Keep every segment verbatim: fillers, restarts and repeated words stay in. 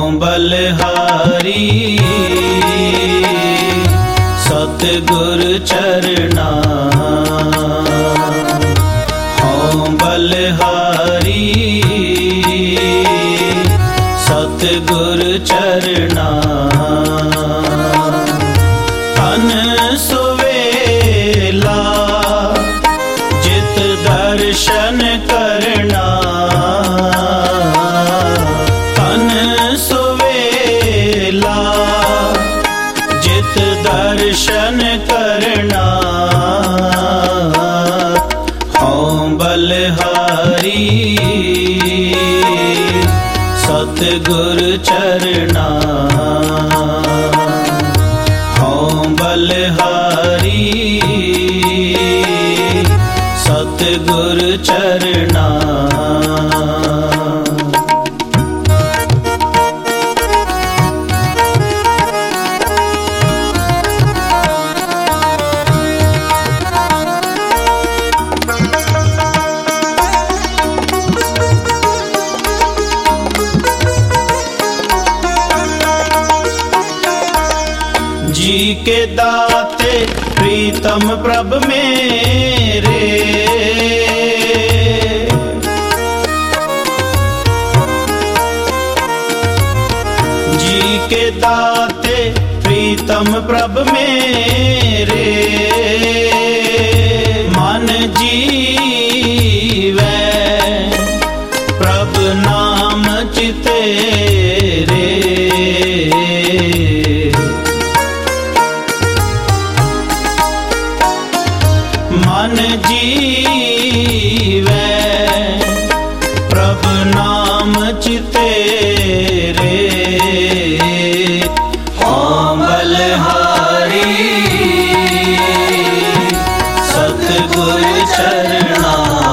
बलहारी सतगुर चरना, हों बलहारी सतगुर चरना। तन सुवेला जित दर्शन करना, तन सुवेला जित दर्शन करना। हों बलहारी सतगुर चरना, हों बलहारी सतगुर चरना। जी के दाते प्रीतम प्रभ मेरे, जी के दाते प्रीतम प्रभ मेरे। मन जीवै प्रभ नाम चितेरे, मन जीवै प्रभ नाम चितेरे। हों बलहारी सतगुर चरना,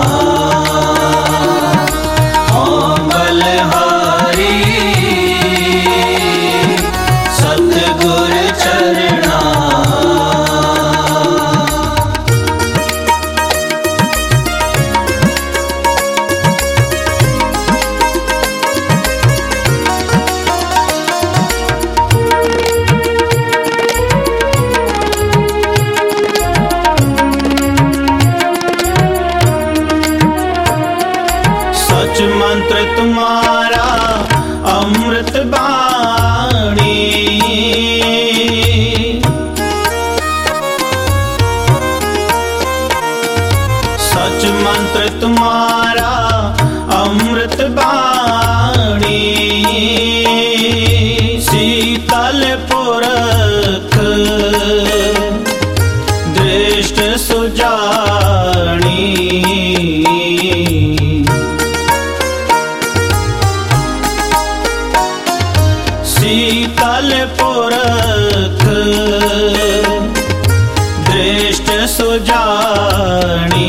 हों बलहारी सतगुर चरना। सच मंत्र तुम्हारा अमृत बाणी, सच मंत्र तुम्हारा अमृत बाणी। शीतल पुरख दृष्ट सुजानी, शीतल पुरख दृष्ट सुजानी।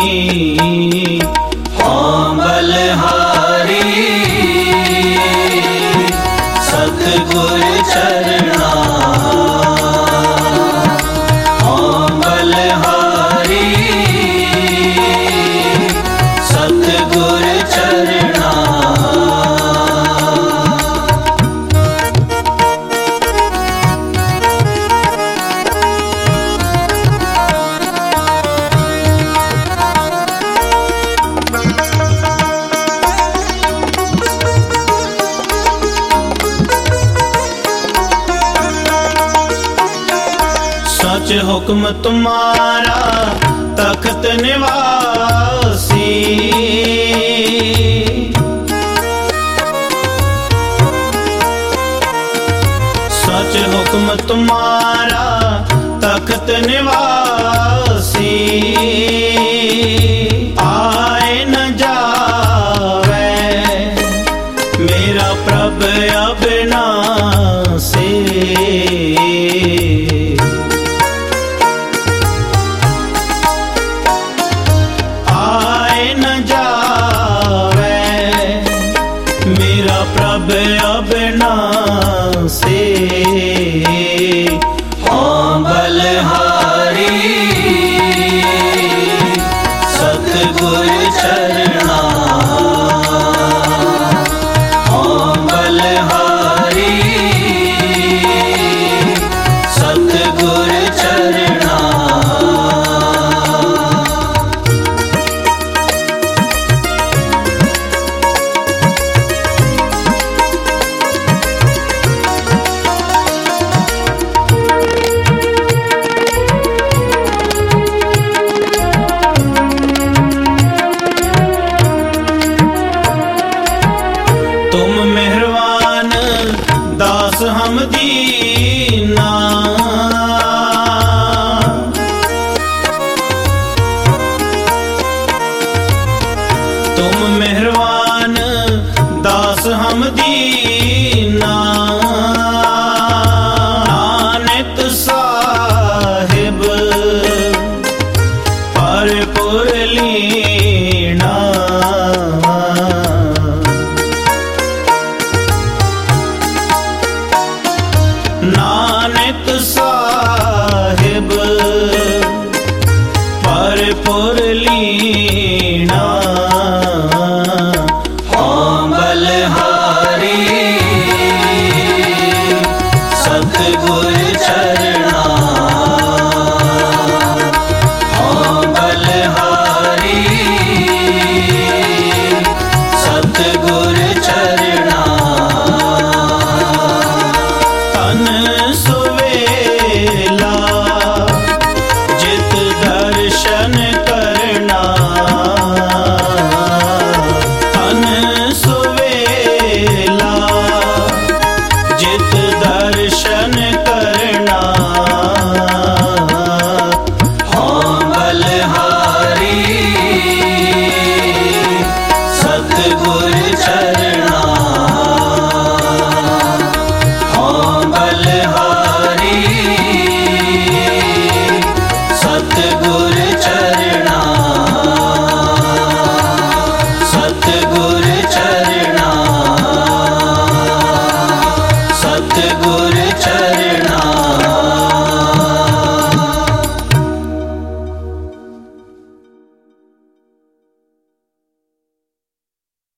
हों बलहारी सतगुर चरना, हों बलहारी सतगुर चरना। सच हुक्म तुम्हारा तख्त निवासी, सच हुक्म तुम्हारा तख्त निवासी।